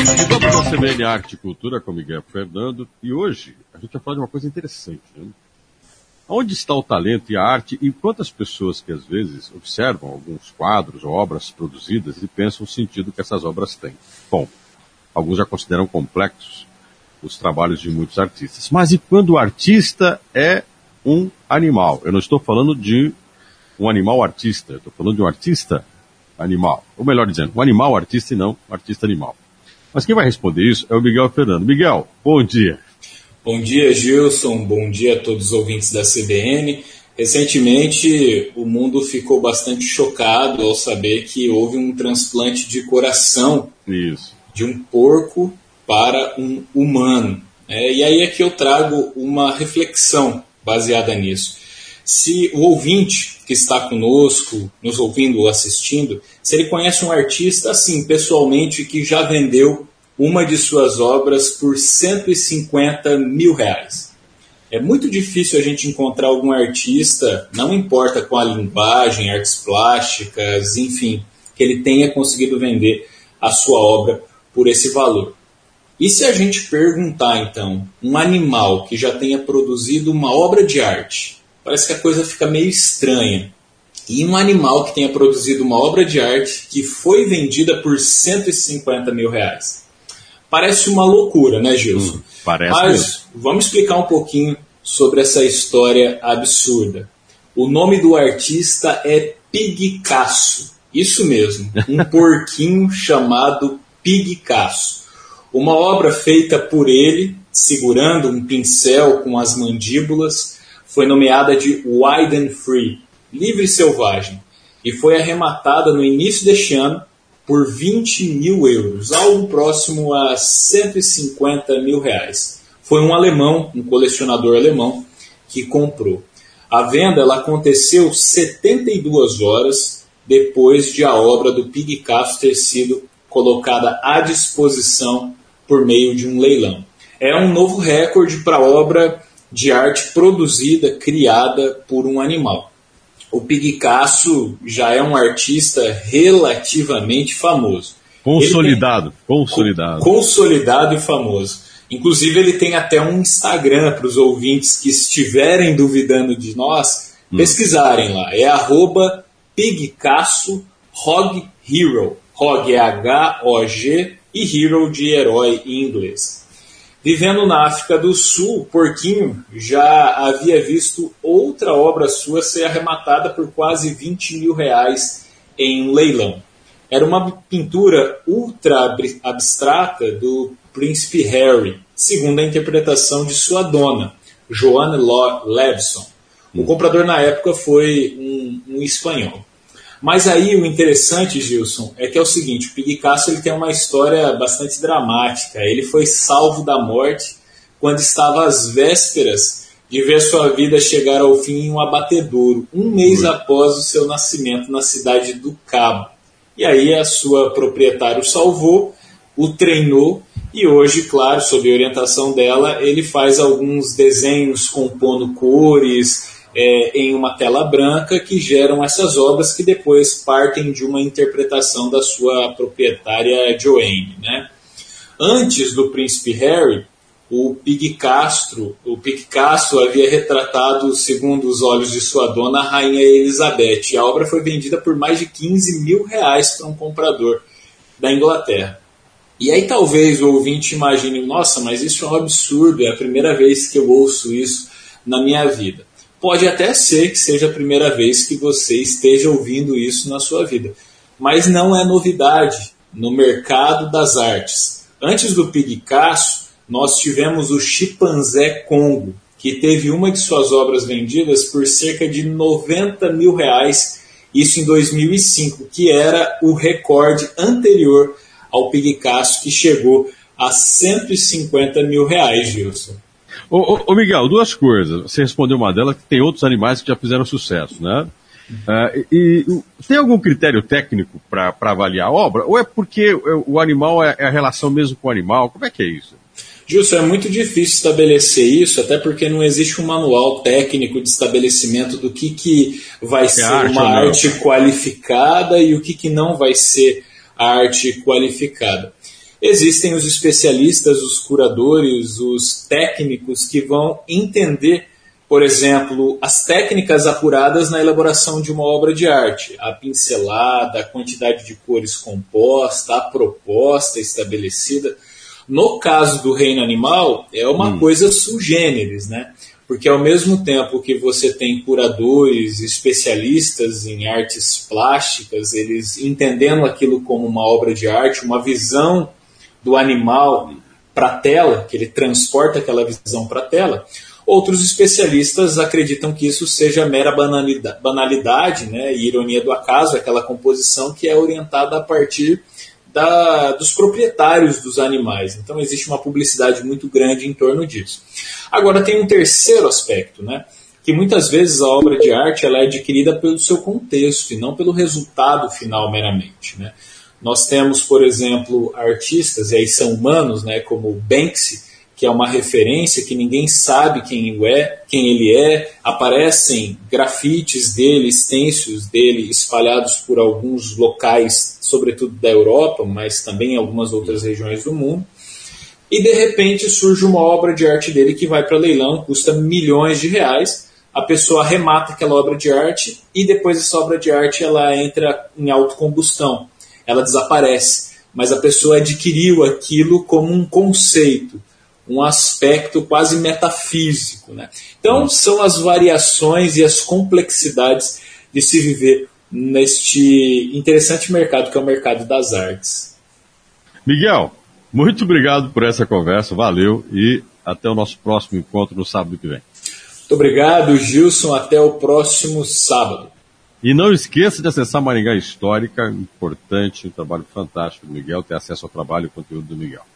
Vamos ao CBN Arte e Cultura com Miguel Fernando, e hoje a gente vai falar de uma coisa interessante, né? Onde está o talento e a arte, e quantas pessoas que às vezes observam alguns quadros ou obras produzidas e pensam o sentido que essas obras têm. Bom, alguns já consideram complexos os trabalhos de muitos artistas. Mas e quando o artista é um animal? Eu não estou falando de um animal artista, eu estou falando de um artista animal. Ou melhor dizendo, um animal artista e não um artista animal. Mas quem vai responder isso é o Miguel Fernando. Miguel, bom dia. Bom dia, Gilson. Bom dia a todos os ouvintes da CBN. Recentemente, o mundo ficou bastante chocado ao saber que houve um transplante de coração de um porco para um humano. E aí é que eu trago uma reflexão baseada nisso. Se o ouvinte que está conosco, nos ouvindo ou assistindo, se ele conhece um artista, assim, pessoalmente, que já vendeu uma de suas obras por R$150 mil. É muito difícil a gente encontrar algum artista, não importa com a linguagem, artes plásticas, enfim, que ele tenha conseguido vender a sua obra por esse valor. E se a gente perguntar, então, um animal que já tenha produzido uma obra de arte, parece que a coisa fica meio estranha. E um animal que tenha produzido uma obra de arte que foi vendida por R$150 mil. Parece uma loucura, né, Gilson? Parece. Mas mesmo. Vamos explicar um pouquinho sobre essa história absurda. O nome do artista é Picasso. Isso mesmo, um porquinho chamado Picasso. Uma obra feita por ele, segurando um pincel com as mandíbulas, foi nomeada de Wild and Free, livre e selvagem, e foi arrematada no início deste ano por €20 mil, algo próximo a R$150 mil. Foi um alemão, um colecionador alemão, que comprou. A venda ela aconteceu 72 horas depois de a obra do Picasso ter sido colocada à disposição por meio de um leilão. É um novo recorde para a obra de arte produzida, criada por um animal. O Picasso já é um artista relativamente famoso. Consolidado e famoso. Inclusive, ele tem até um Instagram para os ouvintes que estiverem duvidando de nós, pesquisarem lá. É @PicassoHogHero. Hog é H-O-G e Hero de herói em inglês. Vivendo na África do Sul, o porquinho já havia visto outra obra sua ser arrematada por quase R$20 mil em um leilão. Era uma pintura ultra abstrata do príncipe Harry, segundo a interpretação de sua dona, Joanne Levison. O comprador na época foi um espanhol. Mas aí o interessante, Gilson, é que é o seguinte, o Picasso ele tem uma história bastante dramática. Ele foi salvo da morte quando estava às vésperas de ver sua vida chegar ao fim em um abatedouro, um mês após o seu nascimento na cidade do Cabo. E aí a sua proprietária o salvou, o treinou e hoje, claro, sob a orientação dela, ele faz alguns desenhos compondo cores em uma tela branca que geram essas obras que depois partem de uma interpretação da sua proprietária Joanne, né? Antes do príncipe Harry, o Picasso havia retratado, segundo os olhos de sua dona, a rainha Elizabeth. E a obra foi vendida por mais de R$15 mil para um comprador da Inglaterra. E aí talvez o ouvinte imagine, nossa, mas isso é um absurdo, é a primeira vez que eu ouço isso na minha vida. Pode até ser que seja a primeira vez que você esteja ouvindo isso na sua vida, mas não é novidade no mercado das artes. Antes do Picasso, nós tivemos o chimpanzé Congo, que teve uma de suas obras vendidas por cerca de R$90 mil, isso em 2005, que era o recorde anterior ao Picasso, que chegou a R$150 mil, Gilson. Ô Miguel, duas coisas. Você respondeu uma delas, que tem outros animais que já fizeram sucesso, né? Tem algum critério técnico para avaliar a obra? Ou é porque o animal é a relação mesmo com o animal? Como é que é isso? Gilson, é muito difícil estabelecer isso, até porque não existe um manual técnico de estabelecimento do que vai ser uma arte qualificada e o que não vai ser a arte qualificada. existem os especialistas, os curadores, os técnicos que vão entender, por exemplo, as técnicas apuradas na elaboração de uma obra de arte, a pincelada, a quantidade de cores composta, a proposta estabelecida. No caso do reino animal, é uma coisa sui generis, né? Porque ao mesmo tempo que você tem curadores, especialistas em artes plásticas, eles entendendo aquilo como uma obra de arte, uma visão do animal para a tela, que ele transporta aquela visão para a tela, outros especialistas acreditam que isso seja mera banalidade, né, e ironia do acaso, aquela composição que é orientada a partir dos proprietários dos animais. Então existe uma publicidade muito grande em torno disso. Agora tem um terceiro aspecto, né, que muitas vezes a obra de arte ela é adquirida pelo seu contexto e não pelo resultado final meramente, né. Nós temos, por exemplo, artistas, e aí são humanos, né, como o Banksy, que é uma referência que ninguém sabe quem ele é, aparecem grafites dele, stencils dele espalhados por alguns locais, sobretudo da Europa, mas também em algumas outras regiões do mundo, e de repente surge uma obra de arte dele que vai para leilão, custa milhões de reais, a pessoa arremata aquela obra de arte e depois essa obra de arte ela entra em autocombustão, ela desaparece, mas a pessoa adquiriu aquilo como um conceito, um aspecto quase metafísico, né? Então são as variações e as complexidades de se viver neste interessante mercado que é o mercado das artes. Miguel, muito obrigado por essa conversa, valeu e até o nosso próximo encontro no sábado que vem. Muito obrigado, Gilson, até o próximo sábado. E não esqueça de acessar Maringá Histórica, importante, um trabalho fantástico do Miguel, ter acesso ao trabalho e ao conteúdo do Miguel.